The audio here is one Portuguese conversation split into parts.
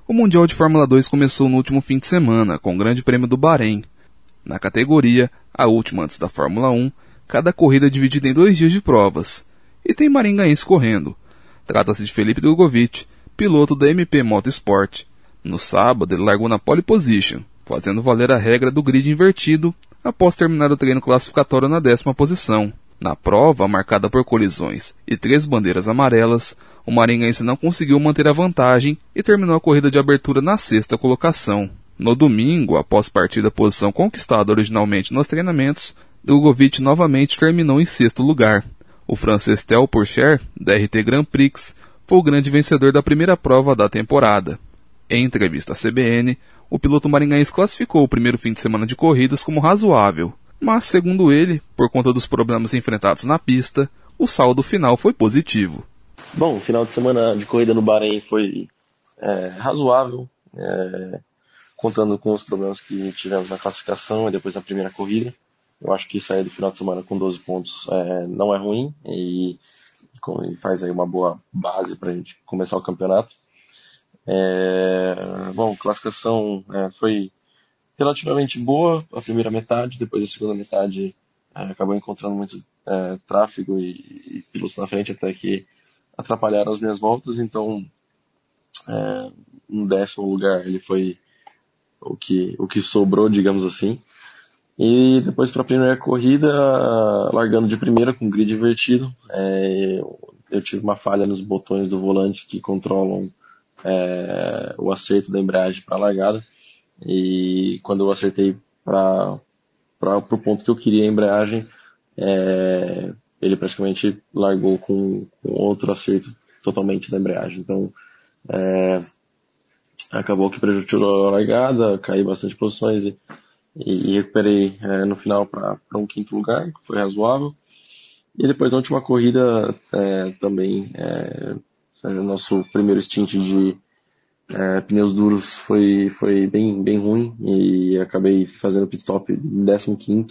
O Mundial de Fórmula 2 começou no último fim de semana, com o Grande Prêmio do Bahrein. Na categoria, a última antes da Fórmula 1, cada corrida é dividida em 2 dias de provas. E tem maringaense correndo. Trata-se de Felipe Drogovic, piloto da MP Motorsport. No sábado, ele largou na pole position, fazendo valer a regra do grid invertido, após terminar o treino classificatório na 10ª posição. Na prova, marcada por colisões e 3 bandeiras amarelas, o maringaense não conseguiu manter a vantagem e terminou a corrida de abertura na 6ª colocação. No domingo, após partir da posição conquistada originalmente nos treinamentos, Drogovic novamente terminou em 6º lugar. O francês Théo Pourchaire, da RT Grand Prix, foi o grande vencedor da primeira prova da temporada. Em entrevista à CBN, o piloto maringaense classificou o primeiro fim de semana de corridas como razoável, mas, segundo ele, por conta dos problemas enfrentados na pista, o saldo final foi positivo. Bom, o final de semana de corrida no Bahrein foi razoável, contando com os problemas que tivemos na classificação e depois na primeira corrida. Eu acho que sair do final de semana com 12 pontos não é ruim e faz aí uma boa base para a gente começar o campeonato. Bom, a classificação foi relativamente boa a primeira metade, depois a segunda metade acabou encontrando muito tráfego e pilotos na frente até que atrapalharam as minhas voltas, então no 10º lugar ele foi o que sobrou, digamos assim. E depois para a primeira corrida, largando de primeira com grid invertido, eu tive uma falha nos botões do volante que controlam o acerto da embreagem para a largada. E quando eu acertei para o ponto que eu queria a embreagem, ele praticamente largou com outro acerto totalmente da embreagem. Então, acabou que prejudicou a largada, caí bastante posições e recuperei no final para um 5º lugar, que foi razoável. E depois na última corrida também, nosso primeiro stint de pneus duros foi bem ruim e acabei fazendo pit stop em 15º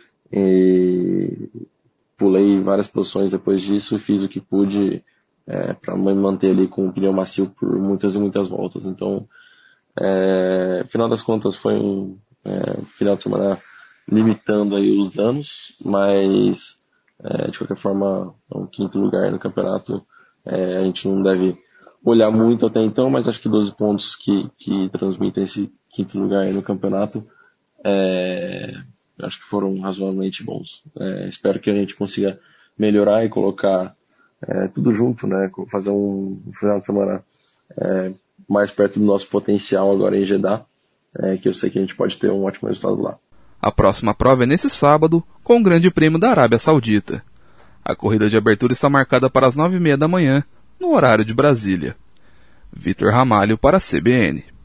e pulei várias posições depois disso e fiz o que pude para me manter ali com o pneu macio por muitas e muitas voltas. Então, final das contas foi um final de semana limitando aí os danos, mas de qualquer forma um 5º lugar no campeonato. A gente não deve olhar muito até então, mas acho que 12 pontos que transmitem esse 5º lugar aí no campeonato, acho que foram razoavelmente bons. Espero que a gente consiga melhorar e colocar tudo junto, né? Fazer um final de semana mais perto do nosso potencial agora em Jeddah, que eu sei que a gente pode ter um ótimo resultado lá. A próxima prova é nesse sábado, com o Grande Prêmio da Arábia Saudita. A corrida de abertura está marcada para as 9h30 da manhã, no horário de Brasília. Vitor Ramalho para a CBN.